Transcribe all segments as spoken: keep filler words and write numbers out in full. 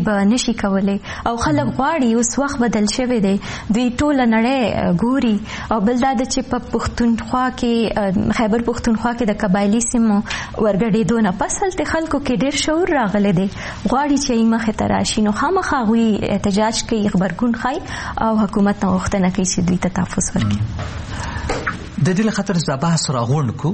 به نشي کولی او خلک غواړي اوس وخت بدل شوی دی دوی ټوله نړۍ ګوري او بل دا د چې په پښتونخوا کې خیبر پښتونخوا کې د قبایلي سیمو ورګډېدو نه پس هلته خلکو کې ډېر شعور راغلی دی غواړي چې یې مخې ته راشي نو خامخا هغوی احتجاج کوي غبرګون ښایي او حکومت نه غوښتنه کوي چې دوی ته تحفظ ورکړي. د دې له خاطر زه بحث راغونډ کړو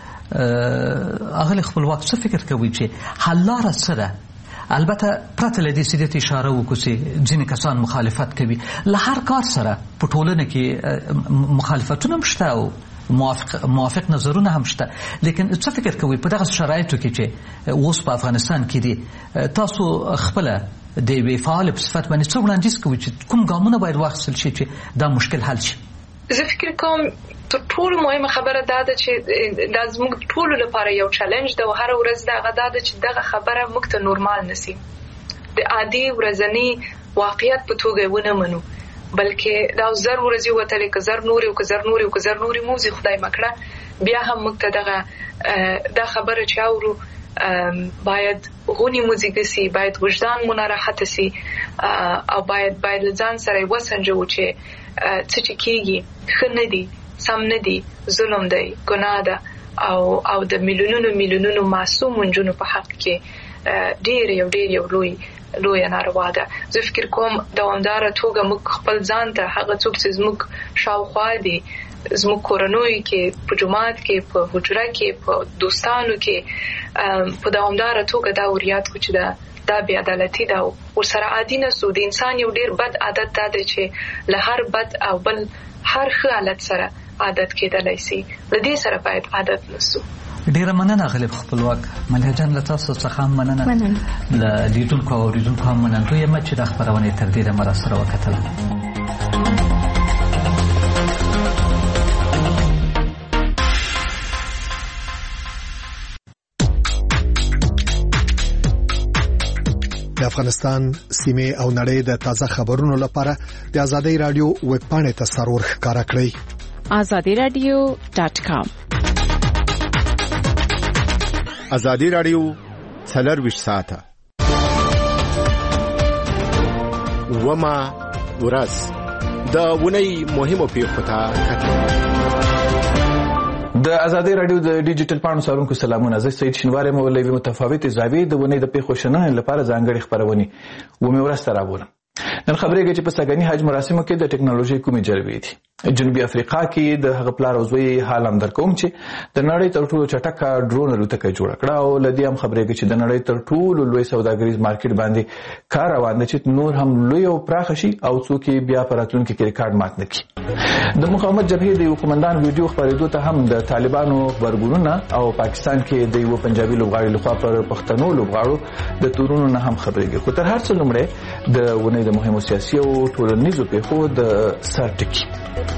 اغلی خپلواک څه فکر کوي چې حل لاره څه ده؟ البته پرته له دې چې دې ته اشاره وکړو چې ځینې کسان مخالفت کوي له هر کار سره په ټولنه کې مخالفتونه هم شته او موافق موافق نظرونه هم شته لیکن څه فکر کوي په دغه شرایطو کې چې اوس په افغانستان کې دي تاسو خپله د یوې فعال په صفت باندې څه وړاندیز کوي چې کوم ګامونه باید واخیستل شي چې دا مشکل حل شي؟ زه فکر کوم تر ټولو مهمه خبره دا ده چې دا زموږ ټولو لپاره یو چیلنج ده او هر ورځ دغه دا ده چې دغه خبره موږ ته نورمال نسی د عادي ورځنی واقعیت په توګه ونه منو بلکې دا زر ورځې وتلې که زر نوري او که زر نوري او که زر نوري موزي خدای مکړه بیا هم موږ ته دغه دا خبره چې اورو باید غونی موزیک سي باید وجدان مون راحت سي او باید باید ځان سره وسنجو چې څه چې کېږي ښه نه دي سم نه دي ظلم دی ګناه ده او او د میلیونونو میلیونونو معصوم نجونو په حق کې ډېر یو ډېر یو لوی لوی ناروا ده. زه فکر کوم دوامداره توګه موږ خپل ځان ته هغه څوک چې زموږ شاوخوا دي زموږ کورنۍ کې په جومات کې په حجره کې په دوستانو کې په دوامداره توګه دا وريات کو چې دا دا بی عدالتي ده او سره عادي نه سو د انسان یو ډیر بد عادت ده چې له هر بد او بل هر ښه حالت سره عادت کېدلی شي لدې سره باید عادت نسو. ډیره مننه غالب خپلواک ملیا جان له تاسو څخه مننه له لیدونکو او اوریدونکو هم مننه یم چې د خبرونه تر دې مر سره وکتل. د افغانستان سیمه او نړۍ د تازه خبرونو لپاره د آزادۍ رادیو ویب پاڼې ته سرور ښکارا کړئ آزادی رادیو ډاټ کام. آزادی رادیو څلرویشت ساعته وما ورځ د ونی مهمو پیښو ته کتل. د آزادۍ رادیو د ډیجیټل پاڼو څارونکو سلامونه. زه سید شینواری مولوی متفاوت زاویې د ونې د پیښو شننې لپاره ځانګړي خبرونه و مې ورسته راوړم. نن خبرېږي چې په سګنی حج مراسمو کې د ټکنالوژي کومې جلبې دي. جنوبي افریقا کې د هغه پلار او زوی حال هم درکوم چې د نړۍ تر ټولو چټکه ډرون الوتکه جوړه کړه او لدې هم خبرېږي چې د نړۍ تر ټولو لوی سوداګریز مارکیټ باندې کار روان دی چې نور هم لوی او پراخ شي او څوک بیا په راتلونکي کې ریکارډ مات نه کړي. د مقاومت جبهې د یو قومندان ویډیو خبرېدو ته هم د طالبانو خبرګونونه او پاکستان کې د یو پنجابي لوبغاړي لخوا پر پښتنو لوبغاړو د تورونو نه هم خبرېږي. خو تر هر څه لومړی د ونې د مهمو سیاسي او ټولنیزو پیښو د سر ټکي.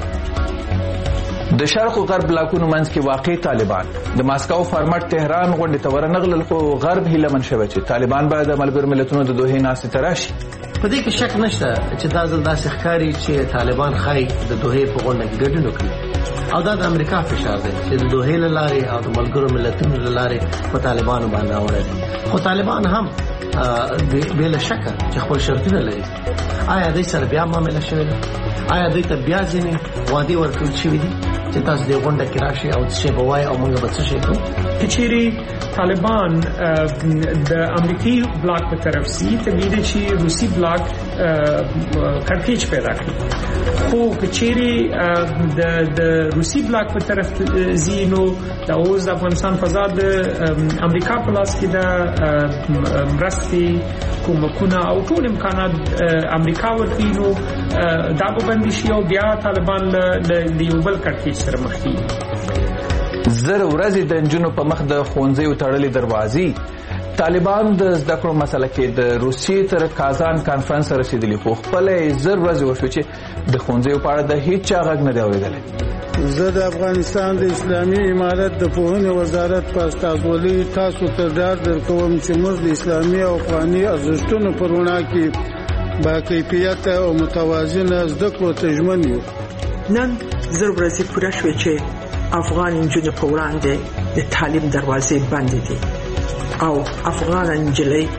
د شرق او غرب بلاکونو منځ کې واقع طالبان د ماسکو فارمټ تهران غونډې ته ورنغلل خو غرب هیله من شوه چې طالبان به د ملګرو ملتونو د دوحې ناستې ته راشي. په دې کې شک نشته چې دا ځل داسې ښکاري چې طالبان ښایي د دوحې په غونډه کې ګډون وکړي او دا د امریکا فشار دی چې د دوحې له لارې او د ملګرو ملتونو له لارې په طالبانو باندې راوړی دي. خو طالبان هم بې له شکه چې خپل شرطونه لري. آیا دوی سره بیا معامله شوې ده؟ آیا دوی ته بیا ځینې وعدې ورکړل شوي دي چې تاسو دې غونډه کې راشئ او څه شی به وایي او موږ به څه شی کوو؟ که چیرې طالبان د امریکایي بلاک په طرف سي طبیعي ده چې روسي بلاک کړکېچ پیدا کړي. خو که چیرې د د روسي بلاک په طرف ځي نو د اوس د افغانستان فضا د امریکا په لاس کې د مرستې کومکونه او ټول امکانات امریکا ورکوي نو دا به بندي شي او بیا طالبان له یو بل کړکېچ سره مخ کېږي. زر ورځې د نجونو په مخ د ښوونځیو تړلې دروازې. طالبان د زده کړو مسله کې د روسیې تر کازان کانفرنس رسیدلی خو خپل زر ورځې وشو چې د ښوونځیو په اړه د هیڅ چا غږ نه دی اورېدلی. زه د افغانستان د اسلامي امارت د پوهنې وزارت په استازولۍ تاسو ته ډاډ درکوم چې موږ د اسلامي او افغاني ارزښتونو په رڼا کې با کیفیت او متوازنه زده کړو ته ژمن یو. نن زر ورځې پوره شوې چې افغان نجونې په وړاندې د تعلیم دروازې بندې دي او افغان نجلۍ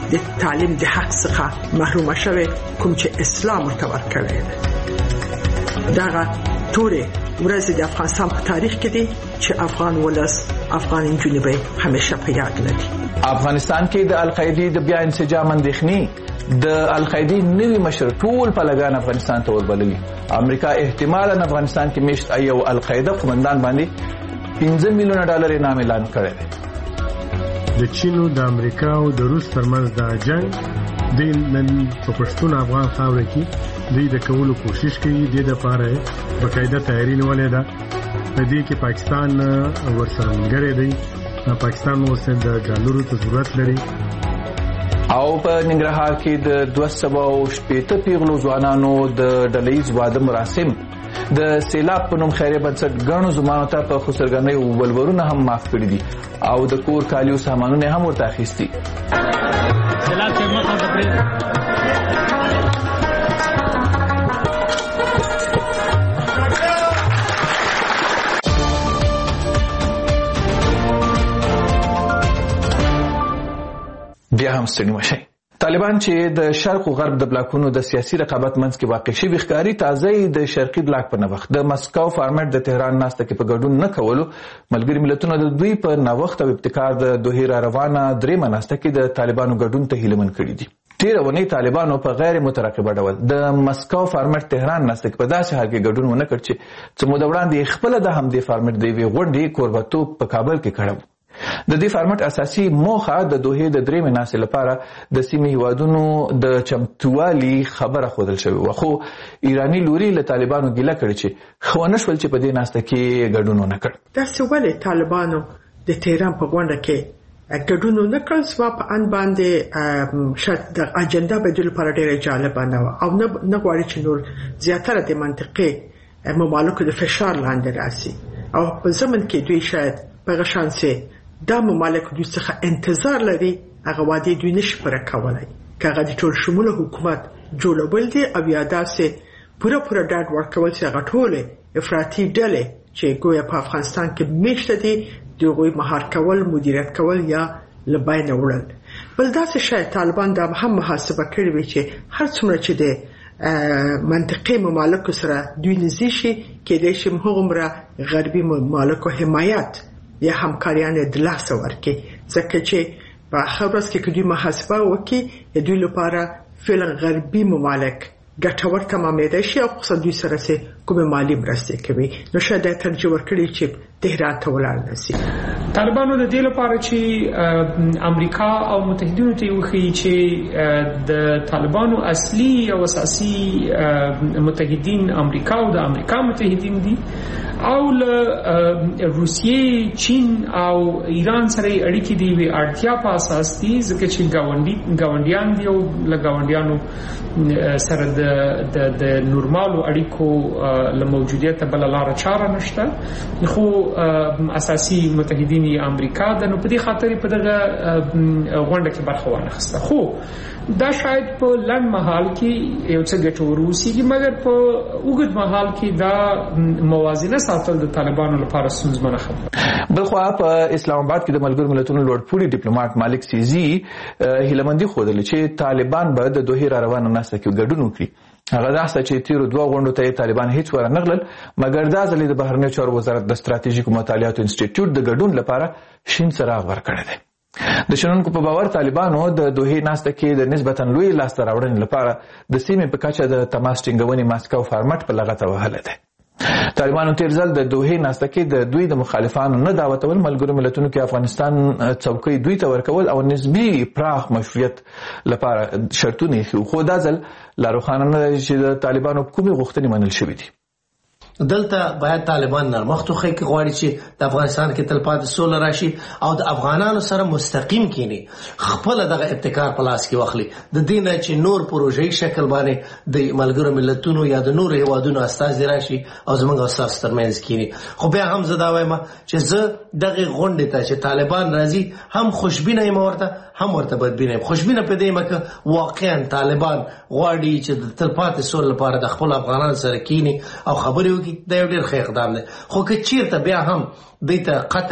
د تعلیم د حق څخه محروم شوه کوم چې اسلام ورته ورکړی دی. دغه تورې ورځې د افغانستان په تاریخ کې دي چې افغان ولس افغان نجونې به همیشه په یاد لري. افغانستان کې د القاعده د بیا انسجام اندېښنې د القاعده نوی مشر ټول په لګان افغانستان ته وربللي. امریکا احتمالاً افغانستان کې میشت ایو القاعده قومندان باندې پنځه میلیونه ډالر انعام اعلان کړی دی. د چین او د امریکا او د روس ترمنځ د جنگ د نن په پښتون افغان خاور کې دوی د کولو کوشش کوي. د دې لپاره باقاعده تیاری نیولې ده. په دې کې پاکستان ورسره ملګری دی. پاکستان اوس د ډالرو ته ضرورت لري. او په ننګرهار کې د دوه سوه شپېته پیغلو ځوانانو د ډلهییز واده مراسم د سیلاب په نوم خیریه بنسټ ګڼو زمانو ته په خسرګنۍ او ولورونه هم معاف کړي دي او د کور کالیو سامانونه هم ورته اخیستي. سیلاب کې مخه د بیا هم ستړي مشي. طالبان چې د شرق او غرب د بلاکونو د سیاسي رقابت منځ کې واقع شوي ښکاري تازه د شرقي بلاک په نوښت د مسکو فارمټ د تهران ناسته کې په ګډون نه کولو ملګري ملتونه د دوی په نوښت او ابتکار د دوه را روانه درېمه ناسته کې د طالبانو ګډون ته هیله من کړي دي. تیره ونې طالبانو په غیر مترقبه ډول د مسکو فارمټ تهران ناسته کې په داسې حال کې ګډون ونه کړ چې څه موده وړاندې خپله د همدې فارمټ د یوې غونډې کوربتوب په کابل کې کړی. د دې فارمټ اساسي موخه د دوه د درېمې ناسې لپاره د سیمې هیوادونو د چمتووالي خبره ښودل شوې وه، خو ایراني لوري له طالبانو ګیله کړې چې ښه ونه شول چې په دې ناسته کې ګډون ونه کړ. داسې ولې طالبانو د تهران په غونډه کې ګډون ونه کړ؟ زما په اند باندې شاید د اجنډا به دوی لپاره ډېره جالبه نه وه او نه غواړي چې نور زیاتره د منطقې ممالکو د فشار لاندې راسي او په ضمن کې دوی شاید په هغه شانسې دا ممالک دوی څخه انتظار لري هغه وعدې دوی نشي پوره کولی که هغه د ټول شموله حکومت جوړول دي او یا داسې پوره پوره ډاډ ورکول چې هغه ټولې افراطي ډلې چې ګویا په افغانستان کې میشته دي د هغوی مهار کول مدیریت کول یا له بینه وړل. بل داسې شاید طالبان دا هم محاسبه کړې وي چې هر څومره چې د منطقې ممالکو سره دوی نږدې شي کېدای شي هغومره غربي ممالکو حمایت یا همکاریان د لاسه ورکړي ځکه چې په آخر ورځ کې که دوی محاسبه وکړي د دوی لپاره فعلا غربي ممالک ګټور تمامېدای شي او خصوصا دوی سره چې کومې مالي مرستې کوي نو شاید دا ترجیح ورکړي چې تهران ته ولاړ نه شي. طالبانو د دې لپاره چې امریکا او متحدینو ته وښیي چې د طالبانو اصلي او اساسي متحدین امریکا او د امریکا متحدین دي او له روسیې چین او ایران سره اړیکې دی وی اړتیا په اساس دي ځکه چې گاونډي گاونډیان دي او له گاونډیانو سره د د نورمالو اړیکو له موجودیت بل لار چاره نشته خو اساسي متحدین امریکا د نو په دې خاطر په دغه غونډه کې برخه وانخسته. خو دا شاید په لنډ مهال کې یو څه ګټور وسیږي مګر په اوږد مهال کې دا موازنه ساتل د طالبانو لپاره ستونزمنه خبره. بلخوا په اسلام آباد کې د ملګرو ملتونو لوړپوړي ډیپلوماټ مالک سیزي هیلمندي خوده چې طالبان به د دوه را روانه ناسته کې ګډون وکړي. هغه داسې چې تیرو دوه غونډو ته طالبان هیڅ ور نه غلل مګر دا ځلې د بهرنیو چارو وزارت د ستراتیژیکو مطالعاتو انسټیټیوټ د ګډون لپاره شین څراغ ورکړی دی. د شنونکو په باور طالبانو د دوه ناسته کې د نسبتا لوی لاسته راوړنې لپاره د سیمې په کچه د تماس ټینګونې ماسکو فارمټ په لغته وهلی دی. طالبانو تیر ځل د دوه ناسته کې د دوی د مخالفانو نه دعوتول ملګرو ملتونو کې افغانستان څوکۍ دوی ته ورکول او نسبی پراخ مشروعیت لپاره شرطونه یې خو دا ځل لا روښانه نه دی چې د طالبانو کومې غوښتنې منل شوې دي. دلته باید طالبان نرمښت وښیي که غواړي چې د افغانستان کې تلپاتې سوله راشي او د افغانانو سره مستقیم کینی خپل دغه ابتکار په لاس کې واخلي د دې نه چې نور پروژې شکل باندې د ملګرو ملتونو یا د نور هیوادونو استازي راشي او زموږ استاد ترمنځ کینی. خو بیا هم زه دا وایم چې زه دغه غونډې ته چې طالبان راځي هم خوشبینه یم ورته هم ورته بدبینه یم. خوشبینه په دې یم که واقعا طالبان غواړي چې د تلپاتې سوله لپاره د خپل افغانانو سره کینی او خبرې وکړي دا یو ډېر ښه اقدام دی. خو که چیرته بیا هم دوی ته قطر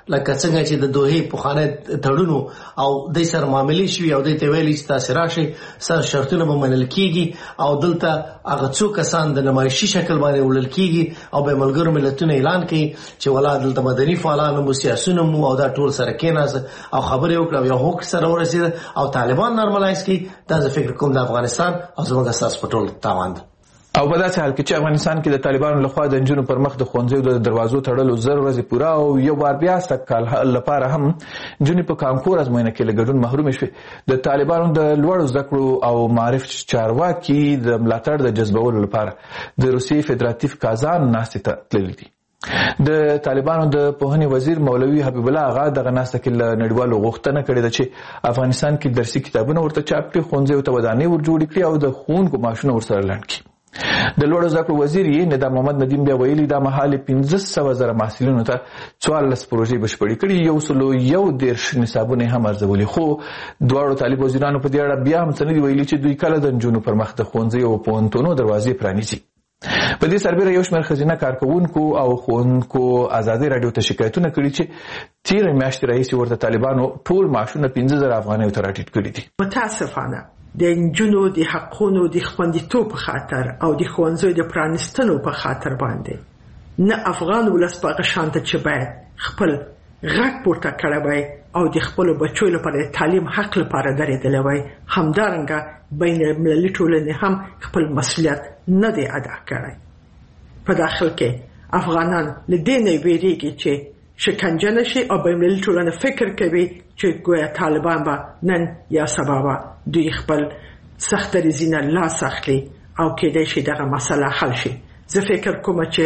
لکه څنګه چې د دوه پخوانه تړونو او د سر معاملې شوي او د تویلې تاسو راشي سر شرطونه به منل کیږي او دلته هغه څو کسان د نمایشي شکل باندې ولل کیږي او به ملګرو ملتونو اعلان کوي چې ولادت دلته مدني فعالانو مو سیاسيونو مو او دا ټول سره کېناس او خبرې وکړو یو حق سره ورسید او طالبان نارملایز کی دا زه فکر کوم د افغانستان او زموږ اساس پټول تاوان او په داسې حال کې چې افغانستان کې د طالبانو لخوا د نجونو پر مخ د ښوونځیو د دروازو تړلو زر ورځې پوره او یو بار بیا سږ کال لپاره هم نجونې په کانکور ازموینه کې له ګډون محرومې شوې. د طالبانو د لوړو زده کړو او معارف چارواکي د ملاتړ د جذبولو لپاره د روسیې فدراتیف کازان ناستې ته تللي دي. د طالبانو د پوهنې وزیر مولوي حبیب الله آغا دغه ناسته کې له نړیوالو غوښتنه کړې ده چې افغانستان کې درسي کتابونه ورته چاپ کړي، ښوونځیو ته ودانۍ ور جوړې کړي او د ښوونکو معاشونه ورسره لنډ کړي. د لوړو زده کړو وزیر یې ندا محمد ندیم بیا ویلي دا مهال پنځه سوه زره محصلینو ته څوارلس پروژې بشپړې کړي، یو سلو یو دېرش نصابونه یې هم ارزولي. خو دواړو طالب وزیرانو په دې اړه بیا هم څه نه دي ویلي چې دوی کله د نجونو پر مخ د ښوونځیو او پوهنتونو دروازې پرانیزي. په دې سربېره یو شمېر ښځینه کارکوونکو او ښوونکو ازادي راډیو ته شکایتونه کړي چې تېره میاشتې راهیسې ورته طالبانو ټول معاشونه پنځه زره افغانیو ته راټیټ کړي دي. متاسفانه د نجونو د حقونو د خوندیتوب په خاطر او د ښوونځیو د پرانیستلو په خاطر باندې نه افغان ولس په هغه شانته چې باید خپل غږ پورته کړی وای او د خپلو بچو لپاره د تعلیم حق لپاره درېدلی وای، همدارنګه بین المللي ټولنې هم خپل مسؤلیت نه دی ادا کړی. په داخل کې افغانان له دې نه ویریږي چې شکنجه نشي او بین المللي ټولنه فکر کوي چې ګویا طالبان به نن یا سبا به دوی خپل سخت دریځونه لاس اخلي او کېدای شي دغه مسله حل شي. زه فکر کوم چې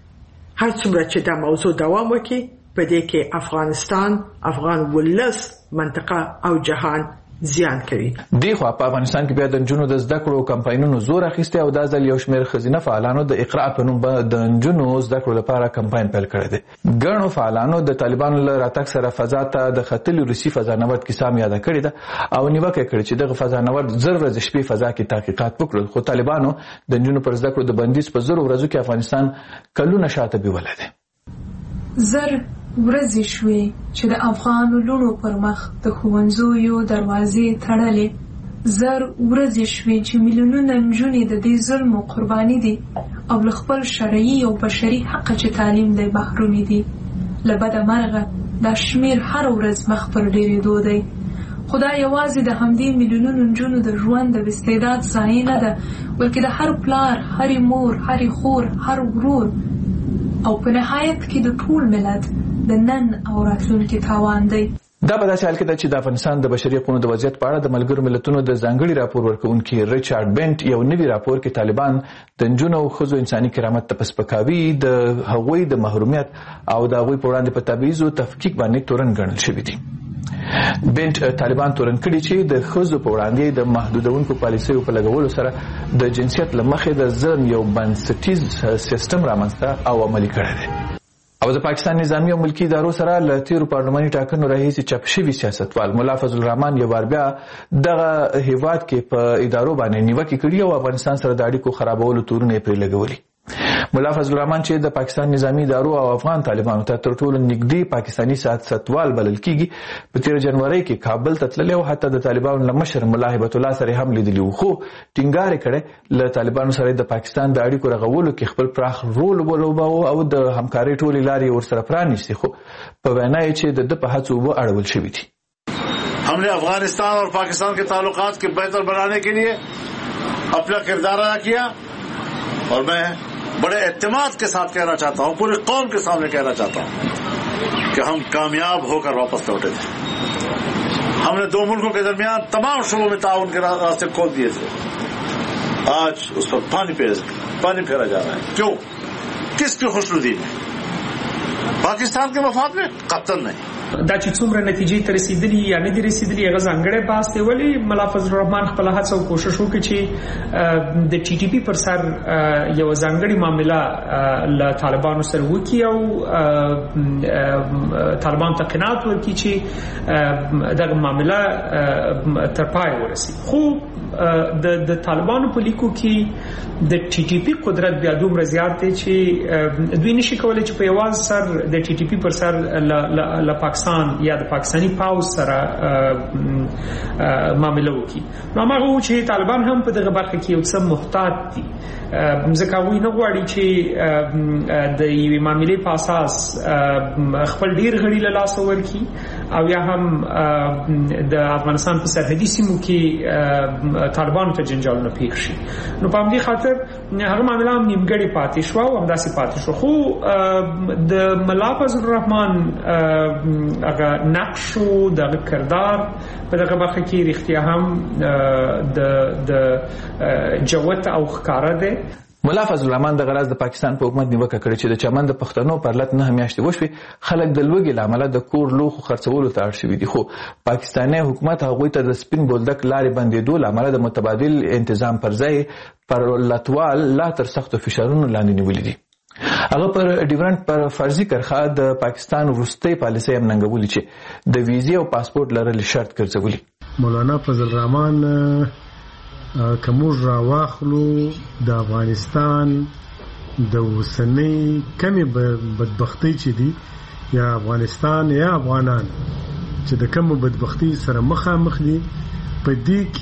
هر څومره چې دا موضوع دوام وکړي په دې کې افغانستان، افغان ولس، منطقه او جهان زیان کوي. دی خو په افغانستان کې بیا د نجونو د زده کړو کمپاینونو زور اخیستی او دا ځل یو شمېر ښځینه فعالانو د اقرا په نوم د نجونو زده کړو لپاره کمپاین پیل کړی دی. ګڼو فعالانو د طالبانو له راتګ سره فضا ته د ختلي روسي فضانورد کیسه هم یاده کړې ده او نیوکه کړې چې دغه فضانورد زر ورځې شپې فضا کې تحقیقات وکړل، خو طالبانو د نجونو پر زده کړو د بندیز په زرو ورځو کې افغانستان کلونه شاته بیولی دی. زر ورځې شوې چې د افغان لونو پر مخ د ښوونځیو دروازې تړلې، زر ورځې شوې چې میلیونونه نجونې د دې ظلم قرباني دي او له خپل شرعي او بشري حق چې تعلیم دی محرومې دي. له بده مرغه دا شمېر هر ورځ مخ پر ډېرېدو دی. خو دا یوازې د همدې میلیونونو نجونو د ژوند د استعداد ضایع نه ده، بلکې د هر پلار، هرې مور، هرې خور، هر ورور او په نهایت کې د ټول ملت د نن او راتلونکي تاوان دی. دا په داسې حال کې ده چې د افغانستان د بشري حقوقو د وضعیت په اړه د ملګرو ملتونو د ځانګړي راپور ورکوونکي ریچارډ بنټ یو نوي راپور کې طالبان د نجونو او ښځو انساني کرامت ته په سپکاوي، د هغوی د محرومیت او د هغوی په وړاندې په تبعیض او تفکیک باندې تورن ګڼل شوي دي. بنټ طالبان تورن کړي چې د ښځو په وړاندې د محدودونکو پالیسیو په لګولو سره د جنسیت له مخې د ظلم یو بنسټیز سیستم رامنځته او عملي کړی دی. او د پاکستان نظامی او ملکی ادارو سره له تیرو پارلماني ټاکنو راهیسې چاپ شوي سیاستوال ملا فضل الرحمن یو بار بیا دغه هیواد کې په ادارو باندې نیوکې کړي او افغانستان سره د اړیکو خرابولو تورونه یې پرې لګولي. ملا فضل الرحمن چې د پاکستان نظامی ادارو او افغان طالبانو ته تر ټولو نږدې پاکستاني سیاستوال بلل کیږي، په تیر جنوري کې کابل ته تللی او حتی د طالبانو له مشر ملا هیبت الله سره هم لیدلی و، خو ټینګار کړي له طالبانو سره د پاکستان د اړیکو رغولو کې خپل پراخ رول ولوباوه او د همکارۍ ټولې لارې ورسره پرانیستي، خو په وینا یې چې د په هڅو به اړول شوي دي. ہم نے افغانستان اور پاکستان کے تعلقات کے بہتر بنانے کے لیے اپنا کردار ادا کیا اور میں بڑے اعتماد کے ساتھ کہنا چاہتا ہوں، پوری قوم کے سامنے کہنا چاہتا ہوں کہ ہم کامیاب ہو کر واپس لوٹے تھے. ہم نے دو ملکوں کے درمیان تمام شعبوں میں تعاون کے راستے کھول دیے تھے. آج اس پر پانی پانی پھیرا جا رہا ہے. کیوں؟ کس کی خوشنودی میں؟ پاکستان کے مفاد میں؟ قطعاً نہیں. دا چې څومره نتیجې ته رسیدلي یا نه دي رسیدلي هغه ځانګړی بحث دی. ولې ملا فضل الرحمن خپل هڅه او کوشش وکړي چې د ټي ټي پی پر سر یو ځانګړی معامله له طالبانو سره وکړي او طالبان ته قناعت ورکړي چې دغه معامله تر پای ورسي. خو د د طالبانو په لیکو کې د ټي ټي پی قدرت بیا دومره زیات دی چې دوی نشي کولای چې په یوازې سر د ټي ټي پی پر سر له پاکستان یا د پاکستاني پاوز سره معامله وکړي. نو هغه چې طالبان هم په دغه برخه کې یو څه محتاط دي، ځکه هغوی نه غواړي چې د یوې معاملې په اساس خپل ډیر غړي له لاسه ورکړي او یا هم د افغانستان په سرحدي سیمو کې طالبانو ته جنجالونه پیښ شي. نو په همدې خاطر هغه معامله هم نیمګړې پاتې شوه او همداسې پاتې شو. خو د ملا فضل الرحمن هغه نقش او دغه کردار په دغه برخه کې رښتیا هم د د جوت او ښکاره دی. ملا فضل الرحمن د غراز د پاکستان په حکومت نیوکه کړې چې د چمن د پښتنو پر لټ نه میاشتې وشوي خلک د لوګي لامل د کور لوخو خرڅولو ته اړ شوي دي. خو پاکستاني حکومت هغوی ته د سپین بولدک لارې بندېدو لامل د متبادل انتظام پر ځای پر لټوال لا تر سختو فشارونو لاندې نیولې دي. هغه پر ډیورنټ پر فرضي کرخه د پاکستان وروستۍ پالیسۍ هم ننګولې چې د ویزې او پاسپورت لرل شرط ګرځولي. مولانا فضل الرحمن کومور را واخلو د افغانستان د وسنۍ کمی بدبختی چې دي یا افغانستان یا افغانان چې د کوم بدبختی سره مخامخ دي په دې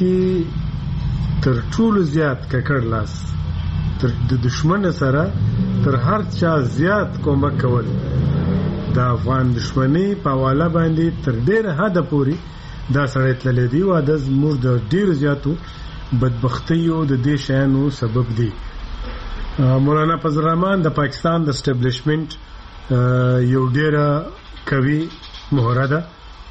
کې تر ټولو زیات ککړ لاس تر د دشمن سره تر هر چا زیات کومک کول د افغان دشمنی په حواله باندې تر ډېر حد پورې دا سړی تللی دی او د زموږ د ډېرو زیاتو بدبختیو د دې شیانو سبب دی. مولانا فضل الرحمن د پاکستان د اسټابلیشمنت یو ډېره قوي مهره ده.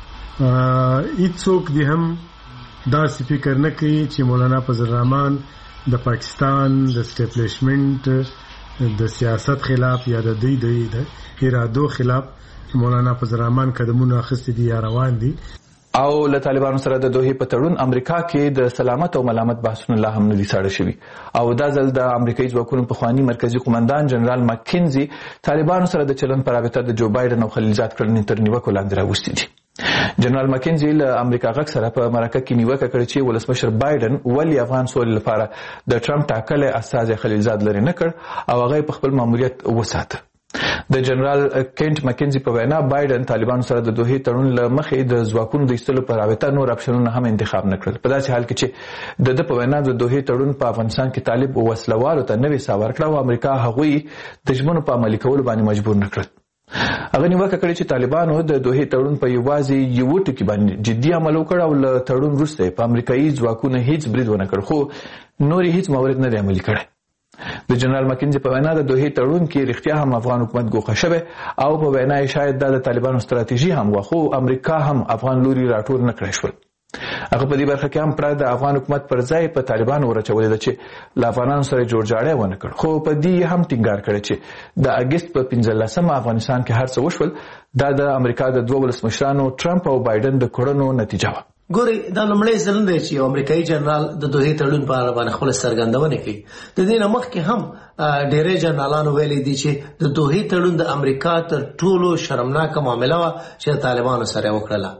هیڅوک دې هم داسې فکر نه کوي چې مولانا فضل الرحمن د پاکستان د اسټابلیشمنت د سیاست خلاف یا د دوی د ارادو خلاف مولانا فضل الرحمن قدمونه اخیستي دي یا روان دي. او له طالبانو سره د دوحې په تړون امریکا کې د سلامت او ملامت بحثونه لا هم نه دي ساړه شوي او دا ځل د امریکایي ځواکونو پخواني مرکزي قومندان جنرال مکینزي طالبانو سره د چلن په رابطه د جو بایډن او خلیلزاد کړنې تر نیوکو لاندې راوستي دي. جنرال مکینزي له امریکا غږ سره په مرکه کې نیوکه کړې چې ولسمشر بایډن ولې افغان سولې لپاره د ټرمپ ټاکلی استازی خلیلزاد لرې نه کړ او هغه په خپل ماموریت وساته. د جنرال کینټ مکینزي په وینا بایډن طالبانو سره د دوحې تړون له مخې د ځواکونو د ایستلو په رابطه نور اپشنونه هم انتخاب نه کړل. په داسې حال کې چې د ده په وینا د دوحې تړون په افغانستان کې طالب وسلوالو ته نوې ساه ورکړه او امریکا هغوی د ژمنو په عملي کولو باندې مجبور نه کړل. هغه نیوکه کړې چې طالبانو د دوحې تړون په یوازې یو ټکي باندې جدي عمل وکړ او له تړون وروسته په امریکایي ځواکونو هیڅ برید ونه کړ خو نور هیڅ مورد نه دی عملي کړی. د جنرال مکینزي په وینا د دوحې تړون کې رښتیا هم افغان حکومت ګوښه شوی او په وینا یې شاید دا د طالبانو ستراتیژي هم وه خو امریکا هم افغان لوري راټول نه کړی شول. هغه په دې برخه کې هم پرته د افغان حکومت پر ځای په طالبانو ورچولې ده چې له افغانانو سره جوړجاړی ونه کړ خو په دې هم ټینګار کړی چې د اګست په پنځلسمه افغانستان کې هر څه وشول دا د امریکا د دوه ولسمشرانو ټرمپ او بایډن د کړنو نتیجه وه. ګوري دا لومړی ځل دی چې امریکایي جنرال د دوحې تړون په اړه باندې خپل څرګندونه کوي. د دې نه مخکې هم ډېری جنرالانو ویلي دي چې د دوحې تړون د امریکا تر ټولو شرمناکه معامله وه چې طالبانو سره وکړله.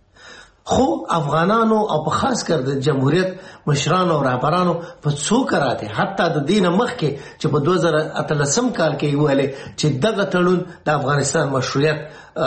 خو افغانانو او په خاص کر د جمهوریت مشرانو او رهبرانو په څو کراته حتی د دین مخکې چې په دوه زره اتلسم کال کې ویل چې دغه تړون د افغانستان مشروعیت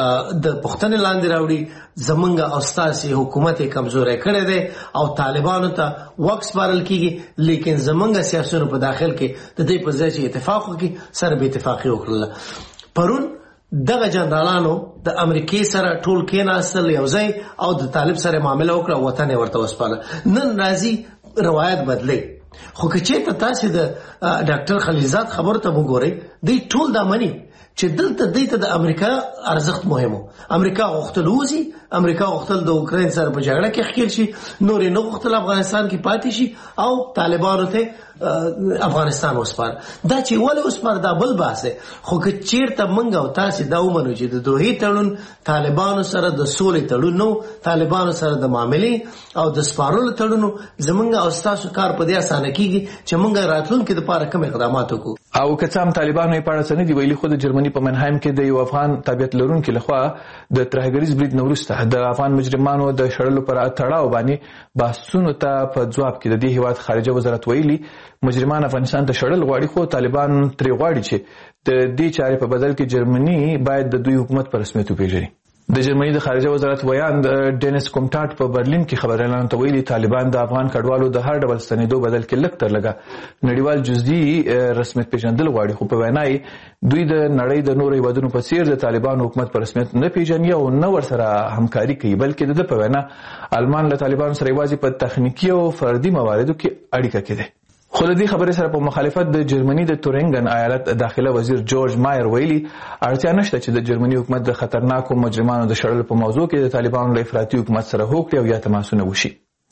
د پښتنې لاندې راوړي زمونږ او ستاسو حکومت کمزوري کړی دی او طالبانو ته وکس بارل کیږي لیکن زمونږ سیاسيونو په داخل کې د دې په ځای چې اتفاق وکړي سره به اتفاقي وکړل. پرون دغه جنرالانو د امریکای سره ټول کېناستل یو ځای او د طالب سره معامله وکړه وطن ورته وسپاله. نن راځي روایت بدلی خو که چېرته تاسو د ډاکټر خلیلزاد خبر ته وګورئ دی ټول دا مني چې دلته دوی ته د امریکا ارزښت مهم و. امریکا غوښتل وځي، امریکا غوښتل د اوکراین سره په جګړه کې ښکېل شي، نور یې نه غوښتل افغانستان کې پاتې شي او طالبانو ته افغانستان وسپار. دا چې ولې وسپار دا بل بحث دی، خو که چیرته موږ او تاسې دا ومنو چې د دوحې تړون طالبانو سره د سولې تړون نو، طالبانو سره د معاملې او د سپارلو تړون، زموږ او ستاسو کار په دې اسانه کیږي چې موږ راتلونکي لپاره کوم اقدامات وکړو. او که څه هم طالبانو یې په اړه څه نه دي ویلي، خو د جرمني په منهایم کې د یو افغان تابعیت لرونکي لخوا د ترهګریز برید نه وروسته د افغان مجرمانو د شړلو پر تړاو باندې بحثونو ته په ځواب کې د دې هیواد خارجه وزارت ویلي مجرمان افغانستان ته شړل غواړي، خو طالبان ترې غواړي چې د دې چارې په بدل کې جرمني باید د دوی حکومت په رسمیت وپېژني. د جرمني د خارجه وزارت ویان ډینس کومټاټ په برلین کې خبريالانو ته ویلي طالبان د افغان کډوالو د هر ډول ستنېدو بدل کې لږ تر لږه نړیوال جزئي رسمیت پیژندل غواړي، خو په وینا یې دوی د نړۍ د نورو هیوادونو په څیر د طالبانو حکومت په رسمیت نه پیژني او نه ورسره همکاري کوي، بلکې د په وینا آلمان له طالبانو سره یوازې په تخنیکي او فردي مواردو کې اړیکه کوي. خو د دې خبرې سره په مخالفت د جرمني د تورینګن ایالت داخله وزیر جورج مایر ویلي اړتیا نشته چې د جرمني حکومت د خطرناکو مجرمانو د شړلو په موضوع کې د طالبانو له افراطي حکومت سره هوکړې او یا تماسونه وشي.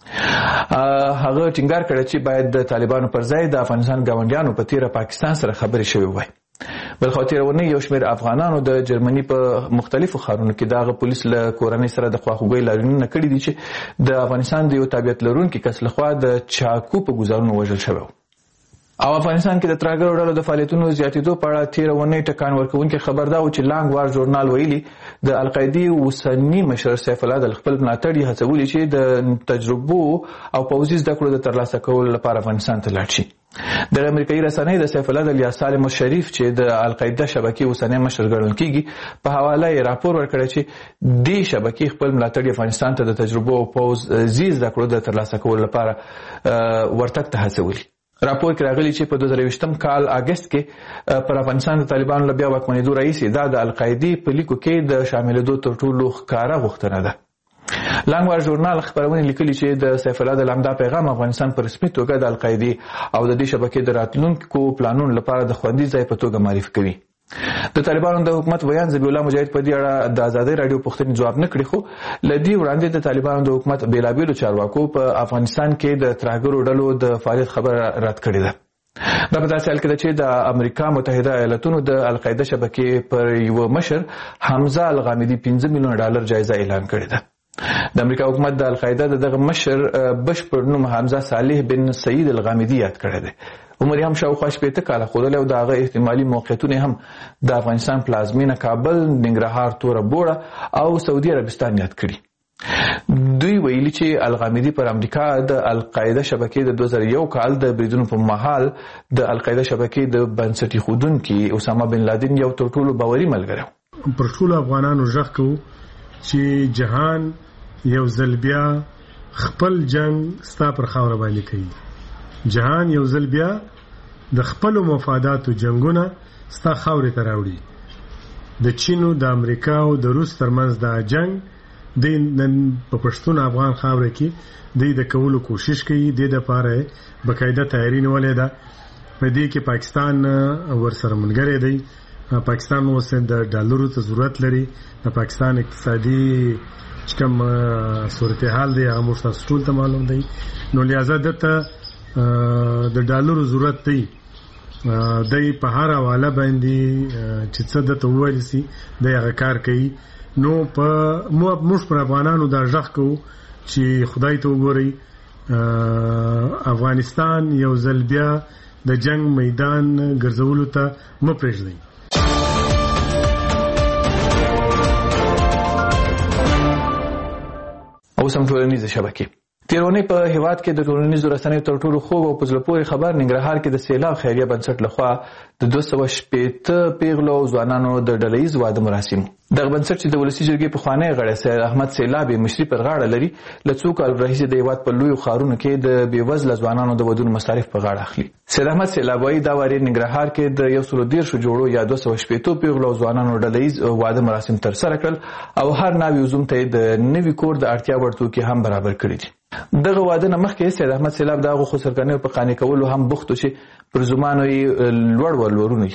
هغه ټینګار کړی چې باید د طالبانو پر ځای د افغانستان ګاونډیانو په تیره پاکستان سره خبرې شوې وای. بل خو تیره ونې یو شمېر افغانانو د جرمني په مختلفو ښارونو کې دغه پولیس له کورنۍ سره د خواخوږۍ لاریونونه کړي دي چې د افغانستان د یو تابعیت لرونکي کس لخوا د چاقو په ګوزارونو وژل شوی او افغانستان کې د ترهګرو ډلو د فعالیتونو زیاتېدو په اړه تیره ونې ټکان ورکوونکی خبر دا و چې لانګ وار ژورنال ویلي د القاعدې اوسني مشر سیف الله د خپل ملاتړي هڅولي چې د تجربو او پوځي زده کړو د ترلاسه کولو لپاره افغانستان ته لاړ شي. د امریکایي رسنۍ د سیف الله د الیا سالم الشریف چې د القاعده شبکې اوسنی مشر ګڼل کیږي په حواله یې راپور ورکړی چې دې شبکې خپل ملاتړي افغانستان ته د تجربو او پوځي زده کړو د ترلاسه کولو لپاره ورتګ ته هڅولي. راپور کې راغلی چې په دوه زره یوویشتم کال اگست کې پر افغانستان د طالبانو له بیا واکمنېدو راهیسې دا د القاعدې په لیکو کې د شاملېدو تر ټولو ښکاره غوښتنه ده. لانګوار ژورنال خبرونه لیکلي چې د سیف الله د لمدا پیغام افغانستان په رسمي توګه د القاعدې او د دې شبکې د راتلونکو پلانونو لپاره د خوندي ځای په توګه معرفي کوي. د طالبانو د حکومت ویان ذبیح الله مجاهد په دې اړه د ازادۍ راډیو پوښتنې جواب نه کړي، خو له دې وړاندې د طالبانو د حکومت بیلابیلو چارواکو په افغانستان کې د ترهګرو ډلو د فعالیت خبره رد کړې ده. دا په داسې حال کې ده چې د امریکا متحده ایالاتونو د القاعده شبکې پر یو مشر حمزه الغامدي پنځه میلیونه ډالر جایزه اعلان کړې ده. د امریکا حکومت د القاعده د دغه مشر بشپړ نوم حمزه صالح بن سعید الغامدي یاد کړی دی. عمر هم شاوخوا شپېته کاله ښودلی او د هغه احتمالي موقعیتونه هم د افغانستان پلازمینه کابل، ننګرهار، توره بوړه او سعودي عربستان یاد کړي. دوی ویلي چې الغامدي پر امریکا د القاعده شبکې د دوه زره یو کال د بریدونو په مهال د القاعده شبکې د بنسټ ایښودونکي اسامه بن لادن یو تر ټولو باوري ملګری و. پر ټولو افغانانو غږ کوو چې جهان یو ځل بیا خپل جنگ ستا پر خاوره باندې کوي. جهان یو ځل بیا د خپل مفاداتو جنگونه ستا خاورې ته راوړي. د چین او د امریکا او د روس ترمنځ دا جنگ د نن په پښتون افغان خاوره کې د د کولو کوشش کوي. د لپاره بقاعده تیاری نیولې ده. په دې کې پاکستان ورسره ملګری دی. پاکستان اوس د ډالرو ته ضرورت لري. د پاکستان اقتصادي کوم صورتحال دی هغه موږ تاسو ټول ته معلوم دی. نو لہذا دته د ډالرو ضرورت دی. د په هر حواله باندې چې څه د توویل سي د هغه کار کوي. نو په موږ پر افغانانو دا ځخ کو چې خدای ته وګوري افغانستان یو ځل بیا د جنگ میدان ګرځولو ته م پرېږدي. او سم ټولنیزه شبکې تیرونی په هیواد کې د ټولنیزو رسنیو تر ټولو خوږ او په زړه پورې خبر ننګرهار کې د سیلاب خیریه بنسټ لخوا د دوه سوه شپېته پیغلو او ځوانانو د ډله ییز واده مراسم. دغه بنسټ چې د ولسي جرګې پخوانی غړی سید احمد سیلابي مشري پر غاړه لري له څو کالو راهیسې د هیواد په لویو ښارونو کې د بېوزله ځوانانو د ودونو مصارف په غاړه اخلي. سید احمد سیلابي دا وارې ننګرهار کې د یو سلو دېرشو جوړو یا دوه سوه شپېتو پیغلو او ځوانانو ډله ییز واده مراسم ترسره کړل او هر ناوې وزوم ته یې د نوي کور د اړتیا وړ توکي هم برابر کړي دي. دغه واده نه مخکې سید احمد سیلاب د هغو خسرګنیو په قانع کولو هم بوخت و چې پر زمانو یې لوړ ولورونه ایښي وو.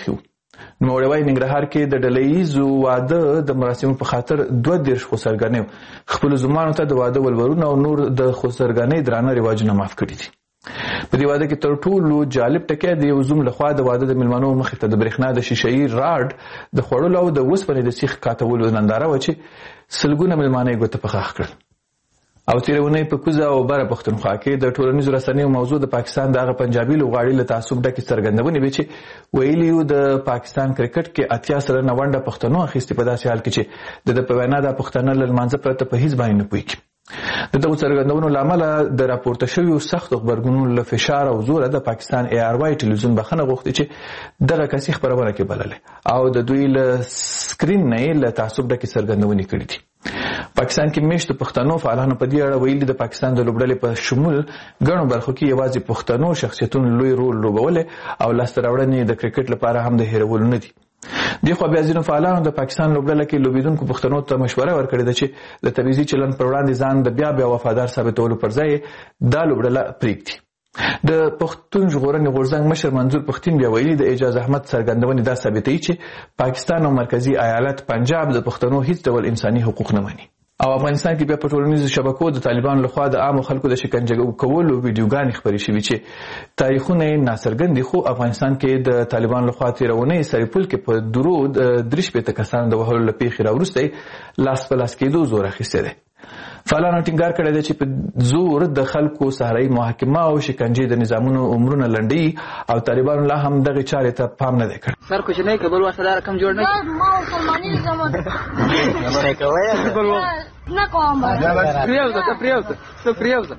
نوموړی وايي ننګرهار کې د ډلهییزو واده د مراسمو په خاطر دوه دېرش خسرګنیو خپلو زومانو ته د واده ولورونه او نور د خسرګنۍ درانه رواجونه معاف کړي دي. په دې واده کې تر ټولو جالب ټکی د یو زوم لخوا د واده د میلمنو مخې ته د برېښنا د شیشهیي راډ د خوړلو او د اوسپنې د سیخ کاتولو ننداره وه چې سلګونه میلمانه یې ګوته په غاښ کړل. او تېره اونۍ په کوزه او بره پښتونخوا کې د ټولنیزو رسنیو موضوع د پاکستان د هغه پنجابي لوبغاړي له تعصب ډکې څرګندونې وې چې ویلي یو د پاکستان کرکټ کې اتیا سلنه ونډه پښتنو اخیستې په داسې حال کې چې د ده په وینا دا پښتانه له لمانځه پرته په هېڅ باندې نه پوهېږي. د دغو څرګندونو له امله د راپورته شویو سختو غبرګونونو له فشار او زوره د پاکستان ای آر واي ټلویزیون بخښنه غوښتې چې دغه کسي خپرونه کې بللې او د دوی له سکرین نه یې له تعصب ډکې څرګندونې کړې دي. پاکستان کې میشتو پښتنو فعالانو په دې اړه ویلي د پاکستان د لوبډلې په شمول ګڼو برخو کې یوازې پښتنو شخصیتونو لوی رول لوبولی او لاسته راوړنې د کرکټ لپاره هم د هېرولو نه دي. دې خوا بیا ځینو فعالانو د پاکستان لوبډله کې لوبېدونکو پښتنو ته مشوره ورکړې ده چې د تبعیضي چلند پر وړاندې ځان د بیا بیا وفادار ثابتولو پر ځای دا لوبډله پرېږدي. د پښتون ژغورنې غورځنګ مشر منظور پښتین بیا ویلي د اعجاز احمد څرګندونې دا ثابتوي چې پاکستان او مرکزي ایالت پنجاب د پښتنو هیڅ ډول انساني حقوق نه مني. او افغانستان کې بیا په ټولنیزو شبکو د طالبانو لخوا د عامو خلکو د شکنجه کولو ویډیوګانې خپرې شوي چې تاریخونه یې ناڅرګند دي، خو افغانستان کې د طالبانو لخوا تېره اونۍ سرپل کې په درود درې شپېته کسانو د وهلو له پیښې راوروسته یې لاس په لاس کېدو زور اخیستی دی. فعالانو ټینګار کړی دی چې په زور د خلکو سهارایي محاکمه او شکنجې د نظامونو عمرونه لنډوي او طالبانو لا هم دغې چارې ته پام نه دی کړی. سر کوچنی که بل وخت دا رقم جوړ نه کړي ما مسلماني زمون نه کوي نه کوم پریوزه ته پریوزه ته پریوزه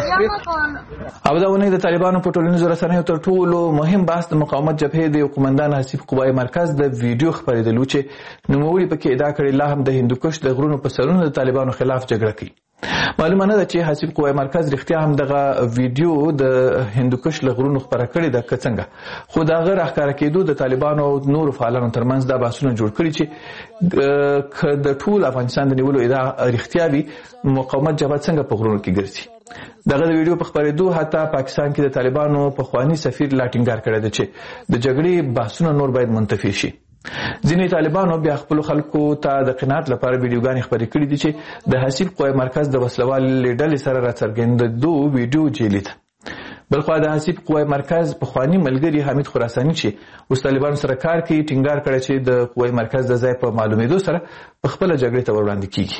او دا ونې د طالبانو په ټولنیزو رسنیو تر ټولو مهم بحث د مقاومت جبهې د قومندان حسیب قوای مرکز د ویډیو خپرېدلو چې نوموړي پکې ادعا کړې لا هم د هندوکش د غرونو په سرونو د طالبانو خلاف جګړه کوي. معلومه نه ده چې حسیب قوای مرکز رښتیا هم دغه ویډیو د هندوکش له غرونو خپره کړې ده که څنګه، خو د هغه راښکاره کېدو د طالبانو او نورو فعالانو ترمنځ دا بحثونه جوړ کړي چې که د ټول افغانستان د نیولو ادعا رښتیا وي مقاومت جبهه څنګه په غرونو کې ګرځي. دغه د ویډیو په خپرېدو حتی پاکستان کې د طالبانو پخواني سفیر لا ټینګار کړی دی چې د جګړې بحثونه نور باید منتفي شي. ځینې طالبانو بیا خپلو خلکو ته د قناعت لپاره ویډیوګانې خپرې کړي دي چې د حسیب قوای مرکز د وسلوالې ډلې سره راڅرګندېدو ویډیو جعلي ده. بلخوا د حسیب قوای مرکز پخواني ملګري حمید خراساني چې اوس طالبانو سره کار کوي ټینګار کړی چې د قوای مرکز د ځای په معلومېدو سره پخپله جګړې ته وړاندې کیږي.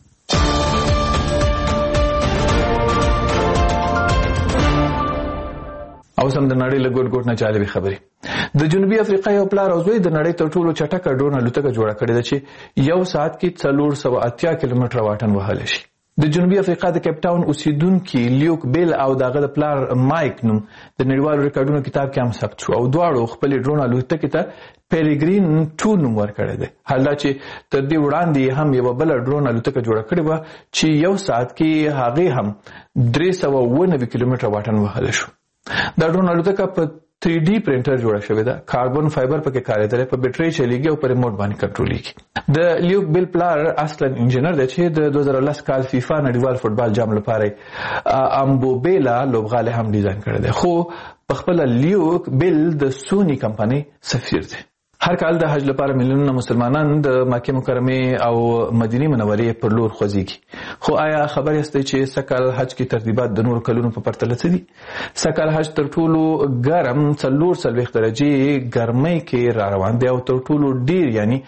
اوس هم د نړۍ له ګوټ ګوټ نه جالبې خبرې. د جنوبي افریقا یو پلار او زوی د نړۍ تر ټولو چټکه ډرون الوتکه جوړه کړې ده چې یو ساعت کې څلور سوه اتیا کیلومتره واټن وهلی شي. د جنوبي افریقا د کیپ ټاون اوسیدونکي لیوک بیل او د هغه د پلار مایک نوم د نړیوالو ریکارډونو کتاب کې هم ثبت شو او دواړو خپلې ډرون الوتکې ته پیریګرین ټو نوم ورکړی دی. حال دا چې تر دې وړاندې هم یوه بله ډرون الوتکه جوړه کړې وه چې یو ساعت کې هغې هم درې سوه اووه نوي کیلومتره واټن وهلی شو. دا ډرون الوتکه په تھری ډي پرنټر جوړه شوې ده، کاربن فایبر پکې کارېدلی، په بیټرۍ چلیږي او په ریموټ باندې کنټرولېږي. د لیوک بیل پلار اصلا انجینر دی چې د دوه زره لس کال فیفا نړیوال فوټبال جام لپاره امبوبیلا لوبغالی هم ډیزاین کړی دی، خو پخپله لیوک بیل د سونی کمپنۍ سفیر دی. هر کال د حج لپاره میلیونونه مسلمانان د مکې مکرمې او مدینې منورې پر لور خوځېږي. خو آیا خبر یاستئ چې سږکال حج کې ترتیبات د نورو کلونو په پرتله څه دي؟ سږکال حج تر ټولو ګرم څلور څلوېښت درجې ګرمۍ کې را روان دی او تر ټولو ډیر یعنی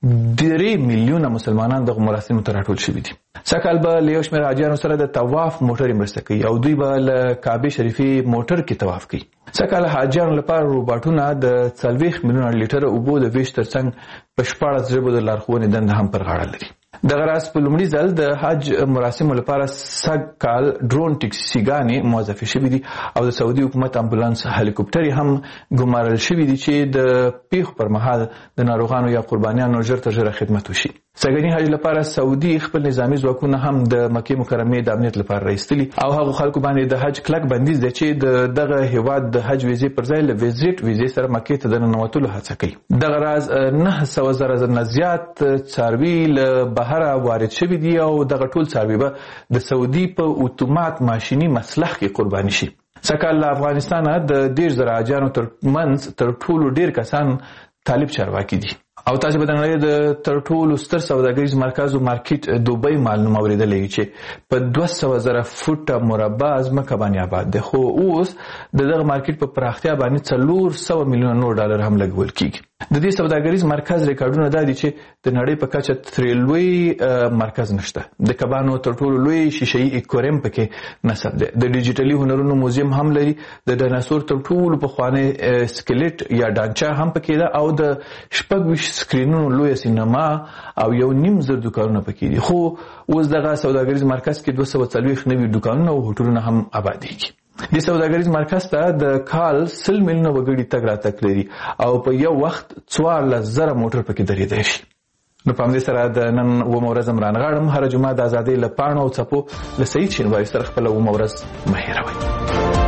درې میلیونه مسلمانان دغه مراسمو ته راټول شوي دي. سږکال به له یو شمېر حاجیانو سره د طواف موټرې مرسته کوي او دوی به له کعبې شریفې موټر کې طواف کوي. سږکال حاجیانو لپاره روباټونه د څلوېښت میلیونه لیټره اوبو د ویش ترڅنګ په شپاړس ژبو د لارښوونې دنده هم پر غاړه لري. دغه راز په لومړي ځل د حج مراسمو لپاره سږکال ډرون ټکسیګانې موظفې شوي دي او د سعودي حکومت امبولانس هلیکوپټرې هم ګمارل شوي دي چې د پیښو پر مهال د ناروغانو یا قربانیانو ژر تر ژره خدمت وشي. سږني حج لپاره سعودي خپل نظامي ځواکونه هم د مکې مکرمې د امنیت لپاره راایستلي او هغو خلکو باندې د حج کلک بندیز دی چې د دغه هیواد د حج ویزې پر ځای له ویزیټ ویزې سره مکې ته د ننوتلو هڅه کوي. دغه راز نه سوه زره نه زیات څاروي له بهره وارد شوي دي او دغه ټول څاروي به د سعودي په اتومات ماشیني مسلخ کې قرباني شي. سږکال له افغانستانه د دېرش زره حاجیانو تر منځ تر ټولو ډېر کسان طالب چارواکي دي. او تاسو به د نړۍ د تر ټولو ستر سوداګریز مرکز او مارکیټ دوبۍ معلومه اوریدلې چې په دوه سوه زره فوټه مربع ځمکه باندې آباد دی، خو اوس د دغه مارکیټ په پراختیا باندې څلور سوه میلیونه نور ډالر هم لګول کیږي. د دې سوداګریز مرکز ریکارډونه دا دي چې د نړۍ په کچه ترې لوی مرکز نشته. د کبانو تر ټولو لوی شیشه‌ای اکواریم پکې نصب دی. د ډیجیټلي هنرونو موزیم هم لري. د ډایناسور تر ټولو پخوانی سکلیټ یا ډانچه هم پکې ده او د شپږ ویشت سکرینونو لوی سینما او یو نیم زر دکانونه پکې دي. خو اوس دغه سوداګریز مرکز کې دوه سوه څلوېښت نوي دکانونه او هوټلونه هم آبادېږي. د سوداګریز مرکز ته د کال سل میلیونه وګړي تګ راتګ لري او په یو وخت څوارلس زره موټر پکې درېدای شي. نو په همدې سره د نن اوومه ورځ هم رانغاړم. هره جمعه د ازادۍ له پاڼو او څپو له سعید شینواري سره خپله اوومه ورځ مه هېروئ.